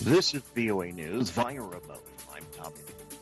This is VOA News via remote. I'm Tommy.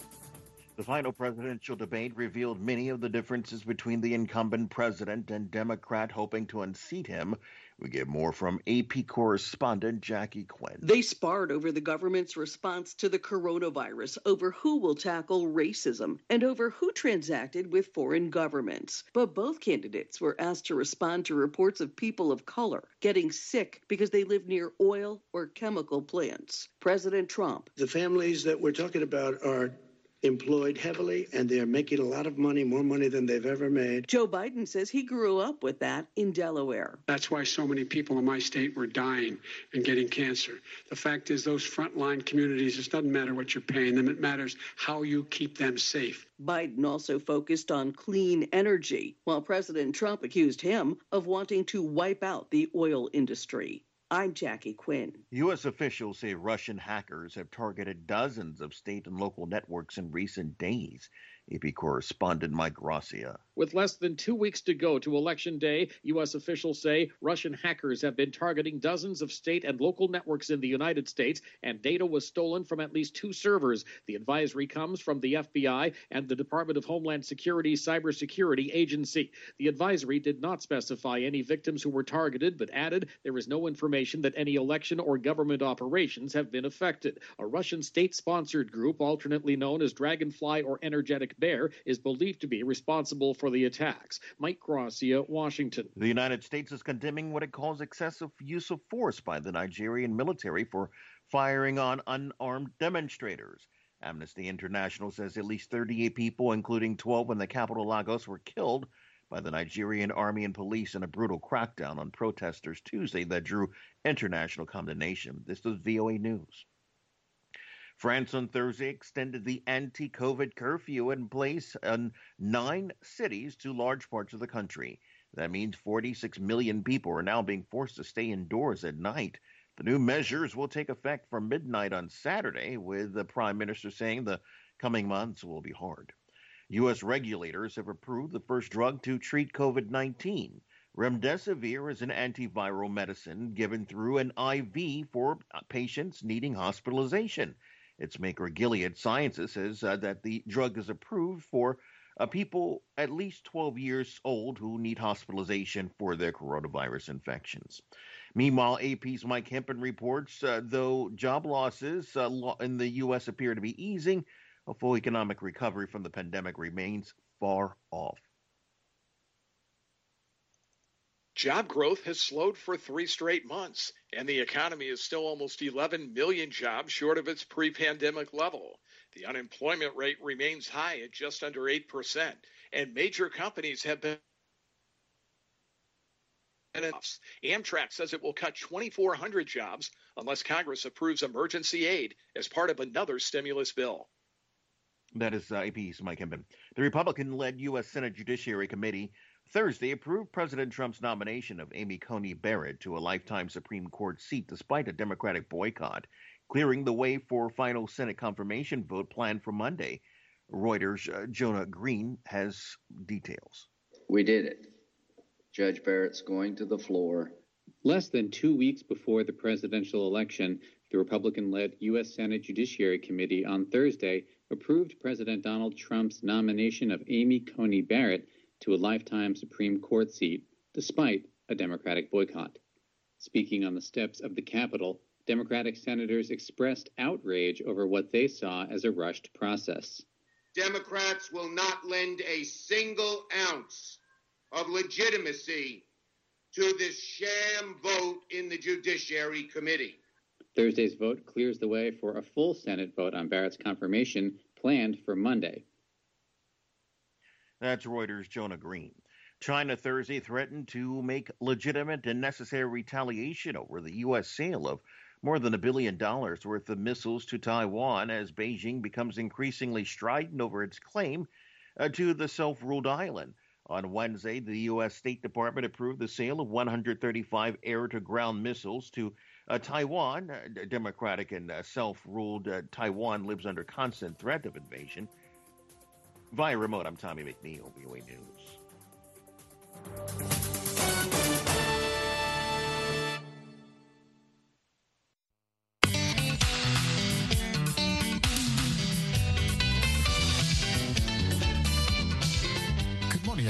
The final presidential debate revealed many of the differences between the incumbent president and Democrat hoping to unseat him. We get more from AP correspondent Jackie Quinn. They sparred over the government's response to the coronavirus, over who will tackle racism, and over who transacted with foreign governments. But both candidates were asked to respond to reports of people of color getting sick because they live near oil or chemical plants. President Trump. The families that we're talking about are employed heavily, and they're making a lot of money, more money than they've ever made. Joe Biden says he grew up with that in Delaware. That's why so many people in my state were dying and getting cancer. The fact is, those frontline communities, it doesn't matter what you're paying them, it matters how you keep them safe. Biden also focused on clean energy, while President Trump accused him of wanting to wipe out the oil industry. I'm Jackie Quinn. U.S. officials say Russian hackers have targeted dozens of state and local networks in recent days. AP correspondent Mike Gracia. With less than 2 weeks to go to Election Day, U.S. officials say Russian hackers have been targeting dozens of state and local networks in the United States, and data was stolen from at least 2 servers. The advisory comes from the FBI and the Department of Homeland Security's Cybersecurity Agency. The advisory did not specify any victims who were targeted, but added there is no information that any election or government operations have been affected. A Russian state-sponsored group, alternately known as Dragonfly or Energetic Bear, is believed to be responsible for the attacks. Mike Gracia, Washington. The United States is condemning what it calls excessive use of force by the Nigerian military for firing on unarmed demonstrators. Amnesty International says at least 38 people, including 12 in the capital Lagos, were killed by the Nigerian army and police in a brutal crackdown on protesters Tuesday that drew international condemnation. This is VOA News. France on Thursday extended the anti-COVID curfew in place in 9 cities to large parts of the country. That means 46 million people are now being forced to stay indoors at night. The new measures will take effect from midnight on Saturday, with the Prime Minister saying the coming months will be hard. U.S. regulators have approved the first drug to treat COVID-19. Remdesivir is an antiviral medicine given through an IV for patients needing hospitalization. Its maker, Gilead Sciences, says that the drug is approved for people at least 12 years old who need hospitalization for their coronavirus infections. Meanwhile, AP's Mike Hempen reports, though job losses in the U.S. appear to be easing, a full economic recovery from the pandemic remains far off. Job growth has slowed for 3 straight months, and the economy is still almost 11 million jobs short of its pre-pandemic level. The unemployment rate remains high at just under 8%, and major companies have been. Amtrak says it will cut 2,400 jobs unless Congress approves emergency aid as part of another stimulus bill. That is AP's Mike Hempen. The Republican-led U.S. Senate Judiciary Committee Thursday approved President Trump's nomination of Amy Coney Barrett to a lifetime Supreme Court seat despite a Democratic boycott, clearing the way for a final Senate confirmation vote planned for Monday. Reuters' Jonah Green has details. We did it. Judge Barrett's going to the floor. Less than 2 weeks before the presidential election, the Republican-led U.S. Senate Judiciary Committee on Thursday approved President Donald Trump's nomination of Amy Coney Barrett to a lifetime Supreme Court seat, despite a Democratic boycott. Speaking on the steps of the Capitol, Democratic senators expressed outrage over what they saw as a rushed process. Democrats will not lend a single ounce of legitimacy to this sham vote in the Judiciary Committee. Thursday's vote clears the way for a full Senate vote on Barrett's confirmation planned for Monday. That's Reuters' Jonah Green. China Thursday threatened to make legitimate and necessary retaliation over the U.S. sale of more than $1 billion worth of missiles to Taiwan as Beijing becomes increasingly strident over its claim to the self-ruled island. On Wednesday, the U.S. State Department approved the sale of 135 air-to-ground missiles to Taiwan. Democratic and self-ruled Taiwan lives under constant threat of invasion. Via remote, I'm Tommy McNeil, VOA News.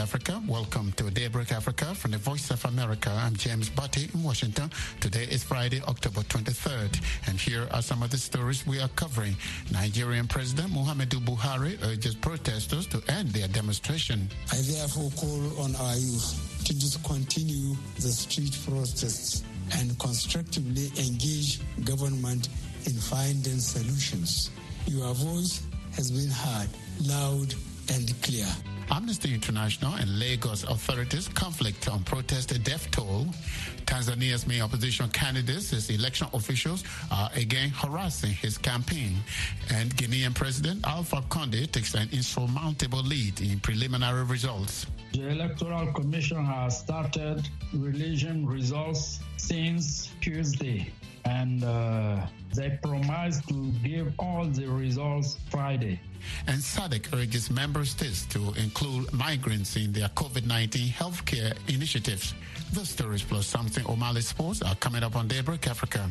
Africa. Welcome to Daybreak Africa from the Voice of America. I'm James Batty in Washington. Today is Friday, October 23rd. And here are some of the stories we are covering. Nigerian President Muhammadu Buhari urges protesters to end their demonstration. I therefore call on our youth to discontinue the street protests and constructively engage government in finding solutions. Your voice has been heard, loud and clear. Amnesty International and Lagos authorities conflict on protest death toll. Tanzania's main opposition candidate says election officials are again harassing his campaign. And Guinean President Alpha Condé takes an insurmountable lead in preliminary results. The Electoral Commission has started releasing results since Tuesday, and they promised to give all the results Friday. And SADC urges member states to include migrants in their COVID-19 healthcare initiatives. The stories plus something O'Malley Sports are coming up on Daybreak Africa.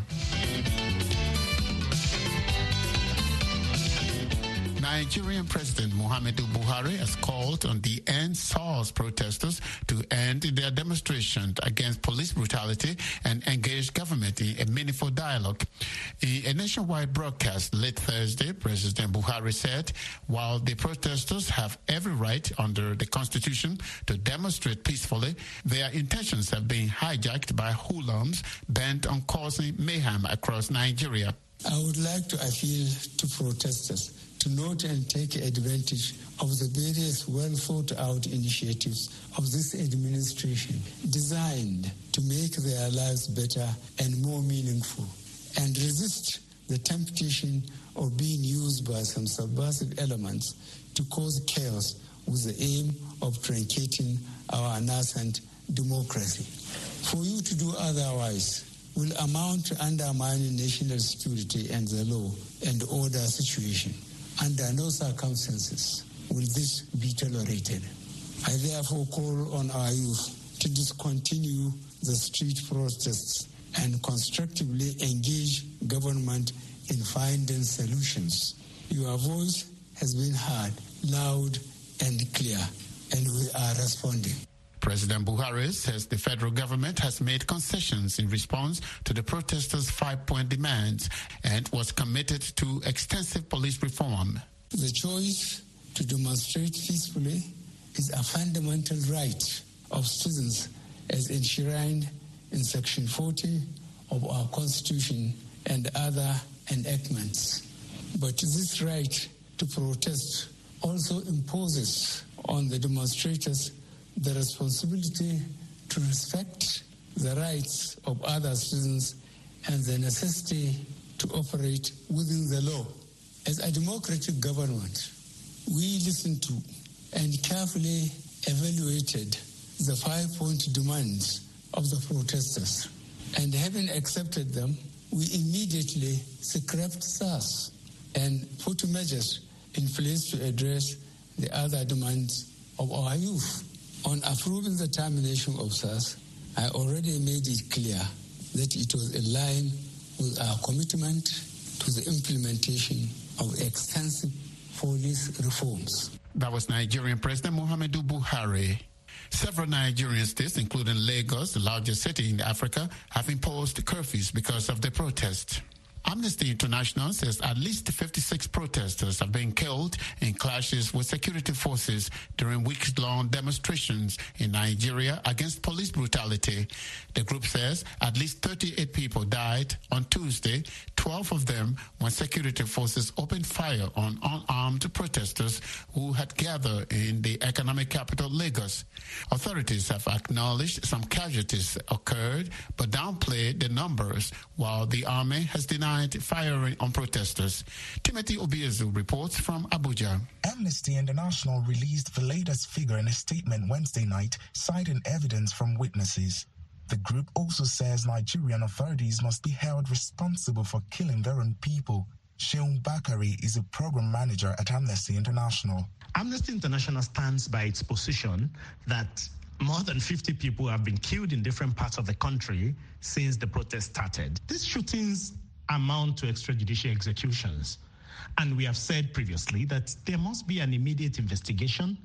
Nigerian President Muhammadu Buhari has called on the End SARS protesters to end their demonstrations against police brutality and engage government in a meaningful dialogue. In a nationwide broadcast late Thursday, President Buhari said, while the protesters have every right under the Constitution to demonstrate peacefully, their intentions have been hijacked by hoodlums bent on causing mayhem across Nigeria. I would like to appeal to protesters to note and take advantage of the various well-thought-out initiatives of this administration designed to make their lives better and more meaningful, and resist the temptation of being used by some subversive elements to cause chaos with the aim of truncating our nascent democracy. For you to do otherwise will amount to undermining national security and the law and order situation. Under no circumstances will this be tolerated. I therefore call on our youth to discontinue the street protests and constructively engage government in finding solutions. Your voice has been heard, loud and clear, and we are responding. President Buhari says the federal government has made concessions in response to the protesters' 5-point demands and was committed to extensive police reform. The choice to demonstrate peacefully is a fundamental right of citizens as enshrined in Section 40 of our Constitution and other enactments. But this right to protest also imposes on the demonstrators the responsibility to respect the rights of other citizens and the necessity to operate within the law. As a democratic government, we listened to and carefully evaluated the 5-point demands of the protesters. And having accepted them, we immediately scrapped SARS and put measures in place to address the other demands of our youth. On approving the termination of SARS, I already made it clear that it was in line with our commitment to the implementation of extensive police reforms. That was Nigerian President Muhammadu Buhari. Several Nigerian states, including Lagos, the largest city in Africa, have imposed curfews because of the protest. Amnesty International says at least 56 protesters have been killed in clashes with security forces during weeks-long demonstrations in Nigeria against police brutality. The group says at least 38 people died on Tuesday, 12 of them when security forces opened fire on unarmed protesters who had gathered in the economic capital, Lagos. Authorities have acknowledged some casualties occurred, but downplayed the numbers, while the army has denied firing on protesters. Timothy Obiezu reports from Abuja. Amnesty International released the latest figure in a statement Wednesday night, citing evidence from witnesses. The group also says Nigerian authorities must be held responsible for killing their own people. Sheun Bakari is a program manager at Amnesty International. Amnesty International stands by its position that more than 50 people have been killed in different parts of the country since the protest started. These shootings amount to extrajudicial executions. And we have said previously that there must be an immediate investigation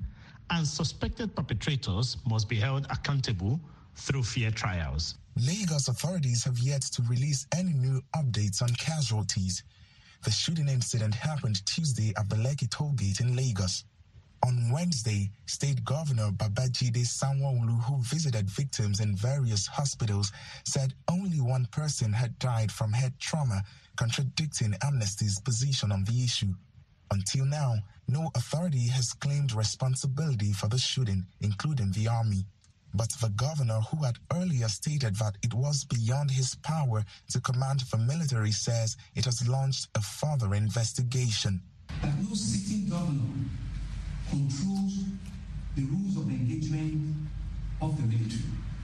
and suspected perpetrators must be held accountable through fair trials. Lagos authorities have yet to release any new updates on casualties. The shooting incident happened Tuesday at the Lekki toll gate in Lagos. On Wednesday, State Governor Babajide Sanwo-Olu, who visited victims in various hospitals, said only one person had died from head trauma, contradicting Amnesty's position on the issue. Until now, no authority has claimed responsibility for the shooting, including the army. But the governor, who had earlier stated that it was beyond his power to command the military, says it has launched a further investigation. That no sitting governor controls the rules of engagement of the military.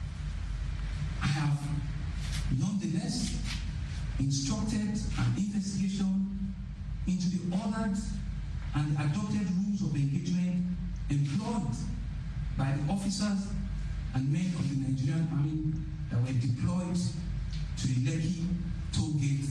I have nonetheless instructed an investigation into the ordered and adopted rules of engagement employed by the officers and men of the Nigerian Army that were deployed to the Lekki toll gate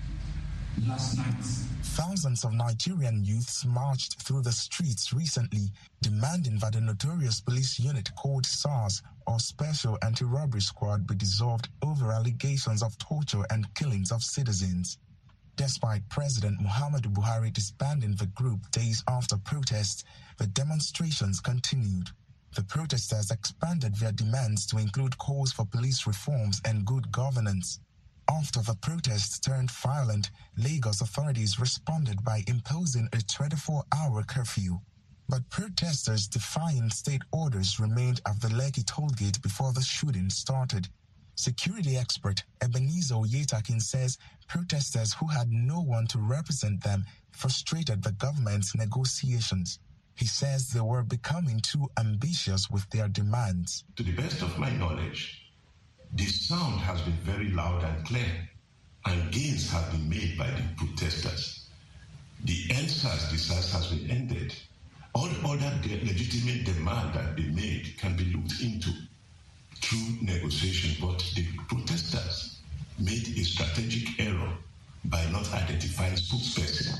last night. Thousands of Nigerian youths marched through the streets recently, demanding that the notorious police unit called SARS, or Special Anti-Robbery Squad, be dissolved over allegations of torture and killings of citizens. Despite President Muhammadu Buhari disbanding the group days after protests, the demonstrations continued. The protesters expanded their demands to include calls for police reforms and good governance. After the protests turned violent, Lagos authorities responded by imposing a 24-hour curfew. But protesters defying state orders remained at the Lekki toll gate before the shooting started. Security expert Ebenezer Oyetakin says protesters who had no one to represent them frustrated the government's negotiations. He says they were becoming too ambitious with their demands. To the best of my knowledge, the sound has been very loud and clear, and gains have been made by the protesters. The EndSARS disaster has been ended. All other legitimate demand that they made can be looked into through negotiation, but the protesters made a strategic error by not identifying spokesperson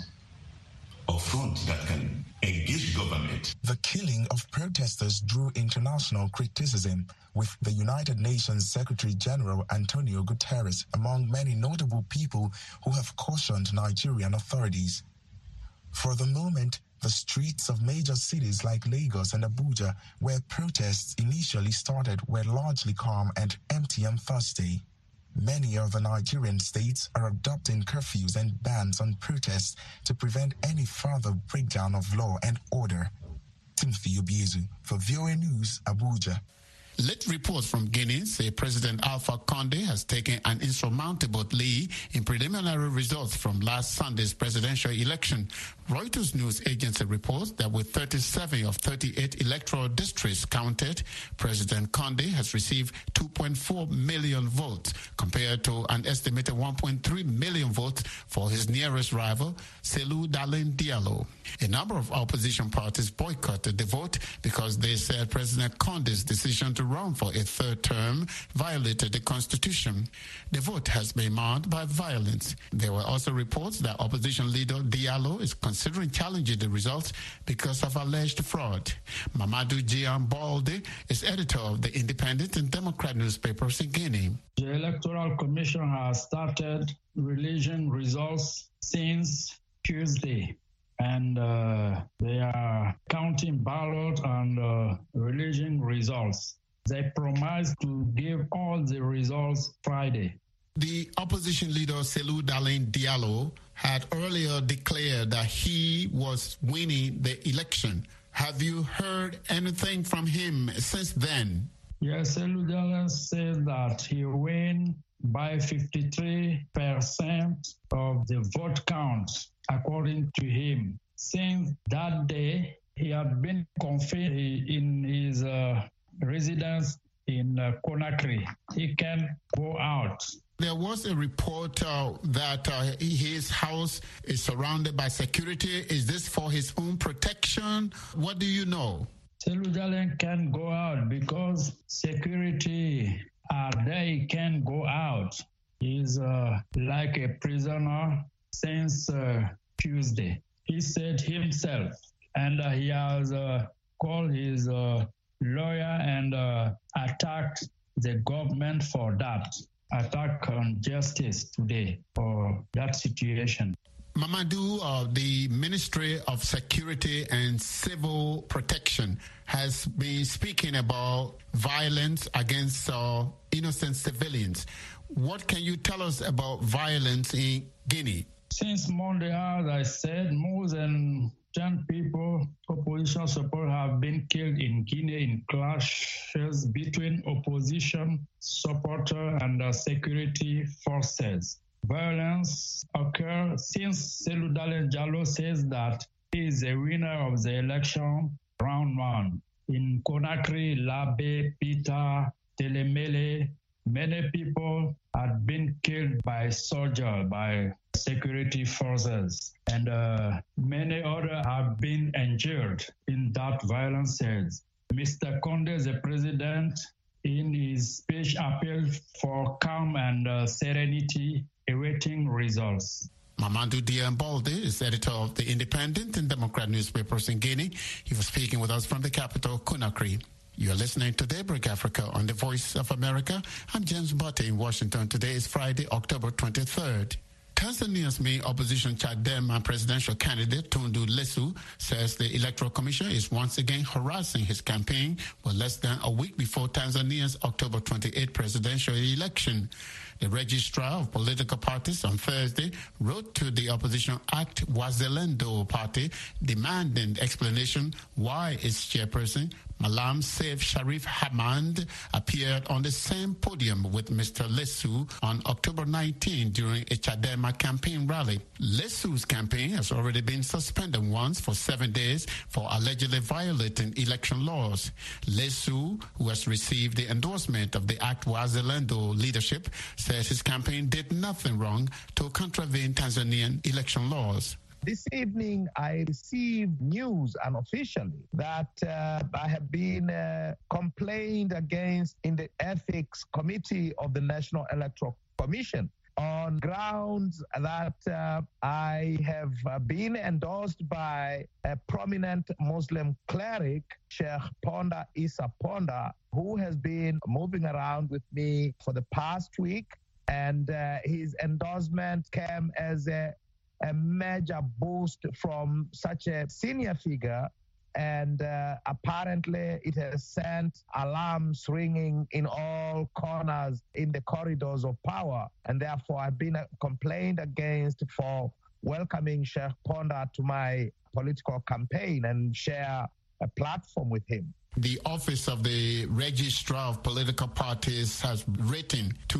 or front that can engage government. The killing of protesters drew international criticism, with the United Nations Secretary General Antonio Guterres among many notable people who have cautioned Nigerian authorities. For the moment, the streets of major cities like Lagos and Abuja, where protests initially started, were largely calm and empty on Thursday. Many of the Nigerian states are adopting curfews and bans on protests to prevent any further breakdown of law and order. Timothy Obiezu for VOA News, Abuja. Late reports from Guinea say President Alpha Condé has taken an insurmountable lead in preliminary results from last Sunday's presidential election. Reuters news agency reports that with 37 of 38 electoral districts counted, President Condé has received 2.4 million votes compared to an estimated 1.3 million votes for his nearest rival, Cellou Dalein Diallo. A number of opposition parties boycotted the vote because they said President Condé's decision to run for a third term violated the constitution. The vote has been marred by violence. There were also reports that opposition leader Diallo is considering challenging the results because of alleged fraud. Mamadou Gian Balde is editor of the Independent and Democrat newspapers in Guinea. The Electoral Commission has started releasing results since Tuesday, and they are counting ballots and releasing results. They promised to give all the results Friday. The opposition leader Cellou Dalein Diallo had earlier declared that he was winning the election. Have you heard anything from him since then? Yes, Cellou Dalein said that he won by 53% of the vote count, according to him. Since that day, he had been confined in his residence in Conakry. He can go out. There was a report that his house is surrounded by security. Is this for his own protection? What do you know? Cellou Dalein can go out because security are there. He can go out. He's like a prisoner since Tuesday. He said himself, and he has called his lawyer and attacked the government for that. Attack on justice today for that situation. Mamadou, the Ministry of Security and Civil Protection has been speaking about violence against innocent civilians. What can you tell us about violence in Guinea? Since Monday, as I said, more than 10 people, opposition support, have been killed in Guinea in clashes between opposition supporters and security forces. Violence occurred since Cellou Dalein Diallo says that he is the winner of the election round one. In Conakry, Labé, Pita, Telemele, many people had been killed by soldiers, by security forces, and many others have been injured in that violence. Mr. Condé, the president, in his speech appealed for calm and serenity, awaiting results. Mamadou Diambalde is editor of the Independent and Democrat newspapers in Guinea. He was speaking with us from the capital, Conakry. You are listening to Daybreak Africa on the Voice of America. I'm James Butte in Washington. Today is Friday, October 23rd. Tanzania's main opposition Chadema presidential candidate Tundu Lissu says the Electoral Commission is once again harassing his campaign with less than a week before Tanzania's October 28 presidential election. The registrar of political parties on Thursday wrote to the opposition ACT Wazalendo party demanding explanation why its chairperson Malam Seif Sharif Hamad appeared on the same podium with Mr. Lissu on October 19 during a Chadema campaign rally. Lissu's campaign has already been suspended once for 7 days for allegedly violating election laws. Lissu, who has received the endorsement of the ACT Wazalendo leadership, says his campaign did nothing wrong to contravene Tanzanian election laws. This evening, I received news unofficially that I have been complained against in the Ethics Committee of the National Electoral Commission on grounds that I have been endorsed by a prominent Muslim cleric, Sheikh Ponda Isa Ponda, who has been moving around with me for the past week. And his endorsement came as a major boost from such a senior figure, and apparently it has sent alarms ringing in all corners in the corridors of power, and therefore I've been complained against for welcoming Sheikh Ponda to my political campaign and share a platform with him. The Office of the Registrar of Political Parties has written to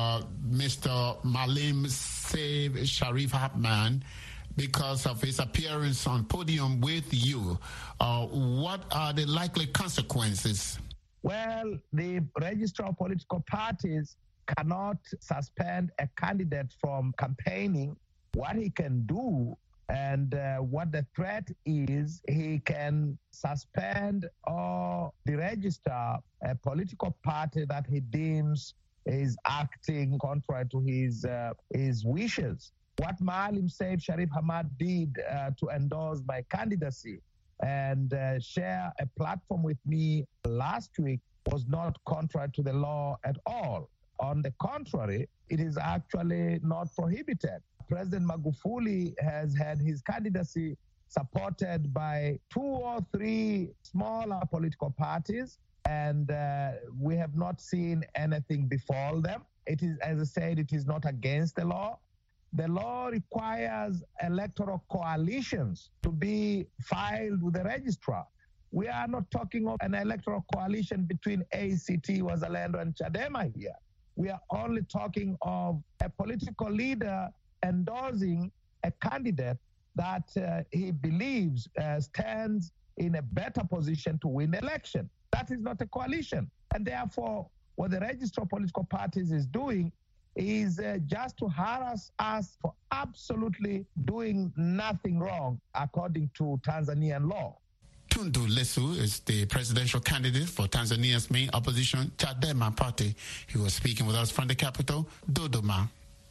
Mr. Malam Seif Sharif Hamad because of his appearance on podium with you. What are the likely consequences? Well, the Registrar of Political Parties cannot suspend a candidate from campaigning. What he can do and what the threat is, he can suspend or deregister a political party that he deems is acting contrary to his wishes. What Malam Seif Sharif Hamad did to endorse my candidacy and share a platform with me last week was not contrary to the law at all. On the contrary, it is actually not prohibited. President Magufuli has had his candidacy supported by 2 or 3 smaller political parties, and we have not seen anything befall them. It is, as I said, it is not against the law. The law requires electoral coalitions to be filed with the registrar. We are not talking of an electoral coalition between ACT, Wazalendo, and Chadema here. We are only talking of a political leader endorsing a candidate that he believes stands in a better position to win the election. That is not a coalition. And therefore, what the Registrar of Political Parties is doing is just to harass us for absolutely doing nothing wrong according to Tanzanian law. Tundu Lissu is the presidential candidate for Tanzania's main opposition, Chadema party. He was speaking with us from the capital, Dodoma.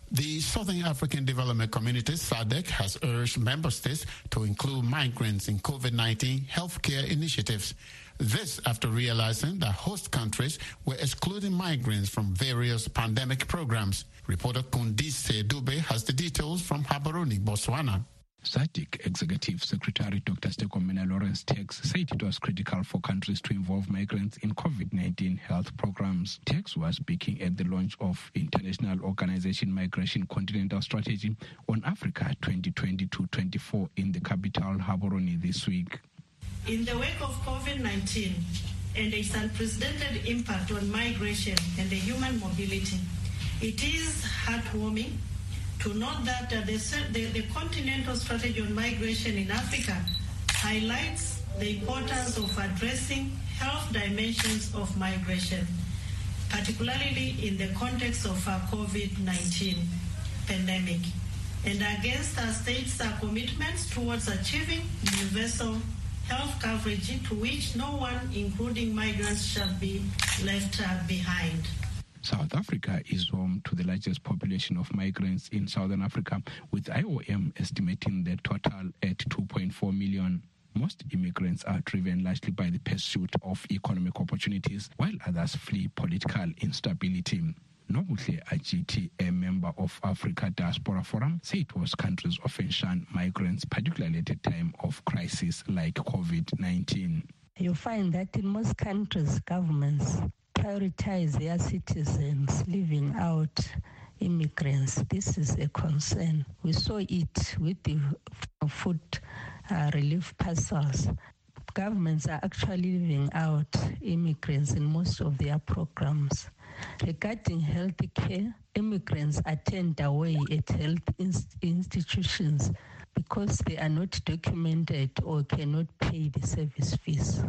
The Southern African Development Community, SADC, has urged member states to include migrants in COVID-19 healthcare initiatives. This after realizing that host countries were excluding migrants from various pandemic programs. Reporter Kundise Dube has the details from Gaborone, Botswana. SADC Executive Secretary Dr. Stekomena Lawrence Tex said it was critical for countries to involve migrants in COVID-19 health programs. Tex was speaking at the launch of International Organization Migration Continental Strategy on Africa 2020-24 in the capital Gaborone this week. In the wake of COVID-19 and its unprecedented impact on migration and human mobility, it is heartwarming to note that the continental strategy on migration in Africa highlights the importance of addressing health dimensions of migration, particularly in the context of our COVID-19 pandemic, and against our states' commitments towards achieving universal health coverage to which no one, including migrants, shall be left behind. South Africa is home to the largest population of migrants in Southern Africa, with IOM estimating the total at 2.4 million. Most immigrants are driven largely by the pursuit of economic opportunities, while others flee political instability. Nobuhle Ajiti, a member of Africa Diaspora Forum, said most countries often shun migrants, particularly at a time of crisis like COVID-19. You find that in most countries, governments prioritize their citizens, leaving out immigrants. This is a concern. We saw it with the food relief parcels. Governments are actually leaving out immigrants in most of their programs. Regarding health care, immigrants are turned away at health institutions because they are not documented or cannot pay the service fees.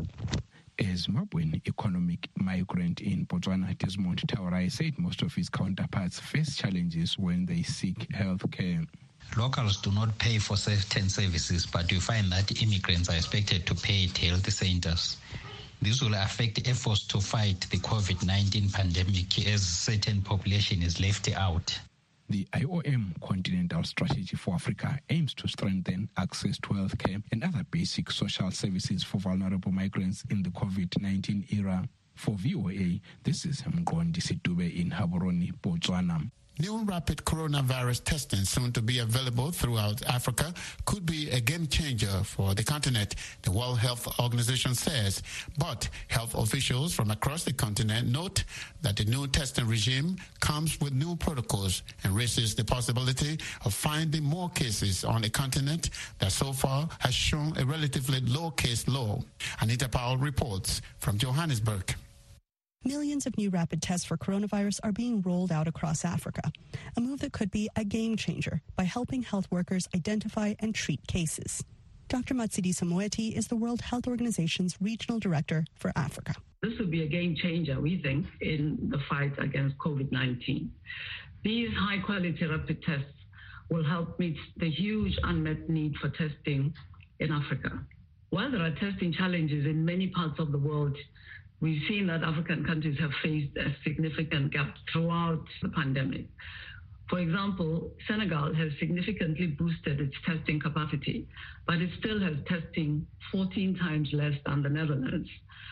A Zimbabwean economic migrant in Botswana, Desmond Taurai, said most of his counterparts face challenges when they seek health care. Locals do not pay for certain services, but you find that immigrants are expected to pay at health centers. This will affect efforts to fight the COVID-19 pandemic as certain population is left out. The IOM Continental Strategy for Africa aims to strengthen access to healthcare and other basic social services for vulnerable migrants in the COVID-19 era. For VOA, this is Mgondi Sitube in Gaborone, Botswana. New rapid coronavirus testing soon to be available throughout Africa could be a game changer for the continent, the World Health Organization says. But health officials from across the continent note that the new testing regime comes with new protocols and raises the possibility of finding more cases on a continent that so far has shown a relatively low case load. Anita Powell reports from Johannesburg. Millions of new rapid tests for coronavirus are being rolled out across Africa, a move that could be a game changer by helping health workers identify and treat cases. Dr. Matshidiso Moeti is the World Health Organization's Regional Director for Africa. This will be a game changer, we think, in the fight against COVID-19. These high-quality rapid tests will help meet the huge unmet need for testing in Africa. While there are testing challenges in many parts of the world, we've seen that African countries have faced a significant gap throughout the pandemic. For example, Senegal has significantly boosted its testing capacity, but it still has testing 14 times less than the Netherlands.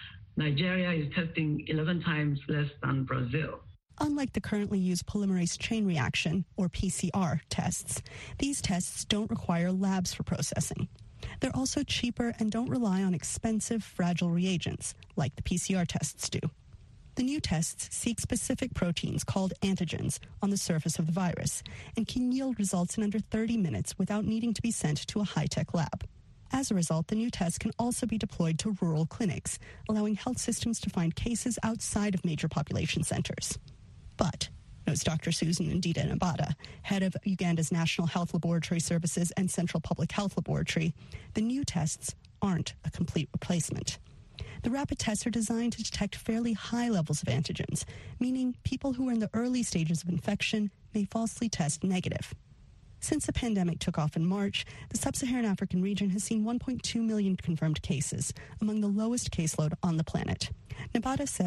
Nigeria is testing 11 times less than Brazil. Unlike the currently used polymerase chain reaction, or PCR, tests, these tests don't require labs for processing. They're also cheaper and don't rely on expensive, fragile reagents, like the PCR tests do. The new tests seek specific proteins called antigens on the surface of the virus and can yield results in under 30 minutes without needing to be sent to a high-tech lab. As a result, the new tests can also be deployed to rural clinics, allowing health systems to find cases outside of major population centers. But, notes Dr. Susan Ndida Nabata, head of Uganda's National Health Laboratory Services and Central Public Health Laboratory, the new tests aren't a complete replacement. The rapid tests are designed to detect fairly high levels of antigens, meaning people who are in the early stages of infection may falsely test negative. Since the pandemic took off in March, the sub-Saharan African region has seen 1.2 million confirmed cases, among the lowest caseload on the planet. Nabata says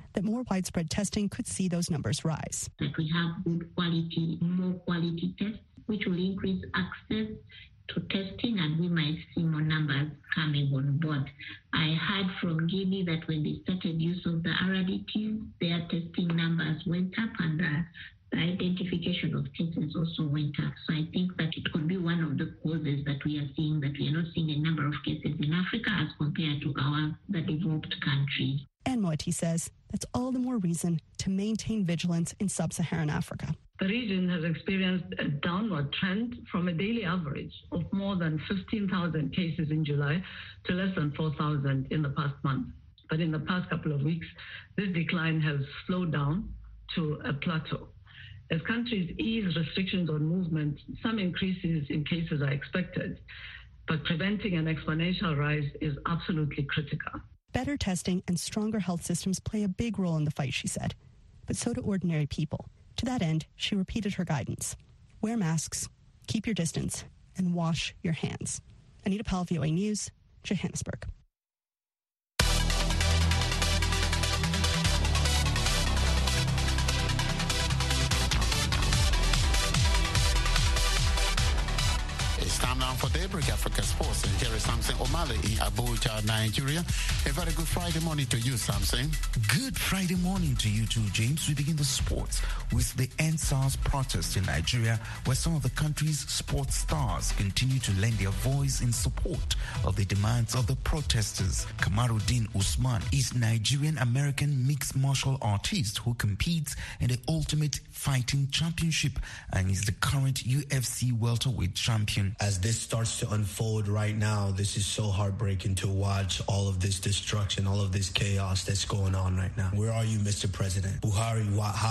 that more widespread testing could see those numbers rise. That we have good quality, more quality tests, which will increase access to testing, and we might see more numbers coming on board. I heard from Guinea that when they started use of the RDTs, their testing numbers went up, and the identification of cases also went up. So I think that it could be one of the causes that we are seeing, that we are not seeing a number of cases in Africa as compared to the developed countries. And Moeti says that's all the more reason to maintain vigilance in sub-Saharan Africa. The region has experienced a downward trend from a daily average of more than 15,000 cases in July to less than 4,000 in the past month. But in the past couple of weeks, this decline has slowed down to a plateau. As countries ease restrictions on movement, some increases in cases are expected, but preventing an exponential rise is absolutely critical. Better testing and stronger health systems play a big role in the fight, she said, but so do ordinary people. To that end, she repeated her guidance. Wear masks, keep your distance, and wash your hands. Anita Powell, VOA News, Johannesburg. It's time now for Daybreak Africa Sports, and here is Samson Omale in Abuja, Nigeria. A very good Friday morning to you, Samson. Good Friday morning to you too, James. We begin the sports with the EndSARS protest in Nigeria, where some of the country's sports stars continue to lend their voice in support of the demands of the protesters. Kamaruddin Usman is Nigerian-American mixed martial artist who competes in the Ultimate Fighting Championship and is the current UFC welterweight champion. As this starts to unfold right now, this is so heartbreaking to watch all of this destruction, all of this chaos that's going on right now. Where are you, Mr. President? Buhari,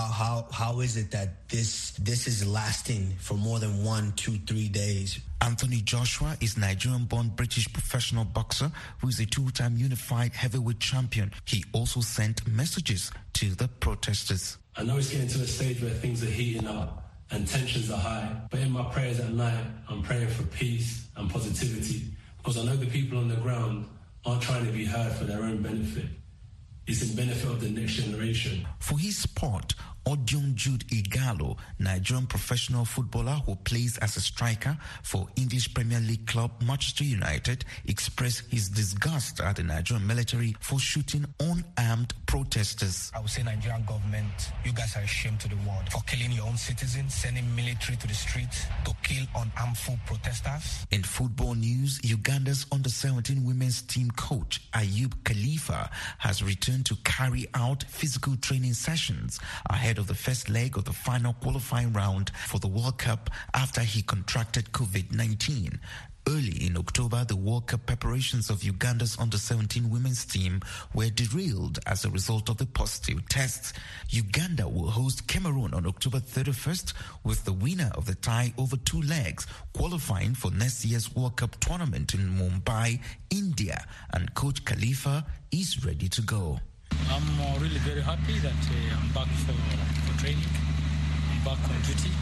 how is it that this is lasting for more than 1, 2, 3 days? Anthony Joshua is Nigerian-born British professional boxer who is a two-time unified heavyweight champion. He also sent messages to the protesters. I know it's getting to a stage where things are heating up and tensions are high, but in my prayers at night, I'm praying for peace and positivity, because I know the people on the ground aren't trying to be heard for their own benefit. It's in benefit of the next generation. For his part, Odion Jude Igalo, Nigerian professional footballer who plays as a striker for English Premier League club Manchester United, expressed his disgust at the Nigerian military for shooting unarmed protesters. I would say Nigerian government, you guys are a shame to the world for killing your own citizens, sending military to the streets to kill unarmed protesters. In football news, Uganda's under-17 women's team coach Ayub Khalifa has returned to carry out physical training sessions ahead of the first leg of the final qualifying round for the World Cup after he contracted COVID-19. Early in October, the World Cup preparations of Uganda's under-17 women's team were derailed as a result of the positive tests. Uganda will host Cameroon on October 31st, with the winner of the tie over 2 legs qualifying for next year's World Cup tournament in Mumbai, India. And Coach Khalifa is ready to go. I'm really very happy that I'm back for training. I'm back on duty.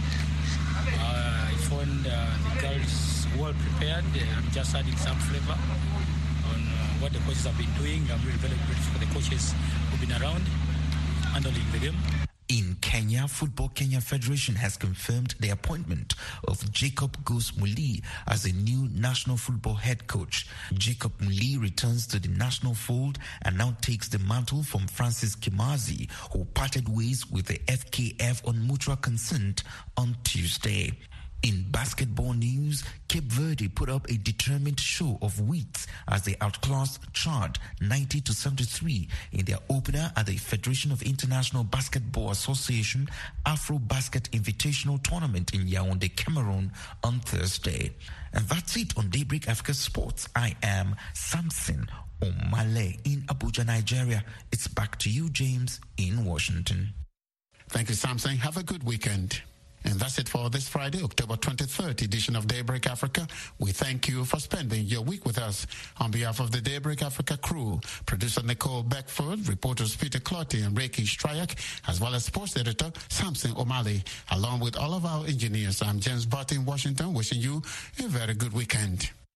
I found the girls well prepared. I'm just adding some flavor on what the coaches have been doing. I'm really very grateful for the coaches who've been around handling the game. In Kenya, Football Kenya Federation has confirmed the appointment of Jacob Ghost Mulee as a new national football head coach. Jacob Mulee returns to the national fold and now takes the mantle from Francis Kimazi, who parted ways with the FKF on mutual consent on Tuesday. In basketball news, Cape Verde put up a determined show of wit as they outclassed Chad 90-73 in their opener at the Federation of International Basketball Association Afro-Basket Invitational Tournament in Yaoundé, Cameroon on Thursday. And that's it on Daybreak Africa Sports. I am Samson Omale in Abuja, Nigeria. It's back to you, James, in Washington. Thank you, Samson. Have a good weekend. And that's it for this Friday, October 23rd edition of Daybreak Africa. We thank you for spending your week with us. On behalf of the Daybreak Africa crew, producer Nicole Beckford, reporters Peter Clotty and Reiki Stryak, as well as sports editor Samson Omale, along with all of our engineers, I'm James Barton in Washington, wishing you a very good weekend.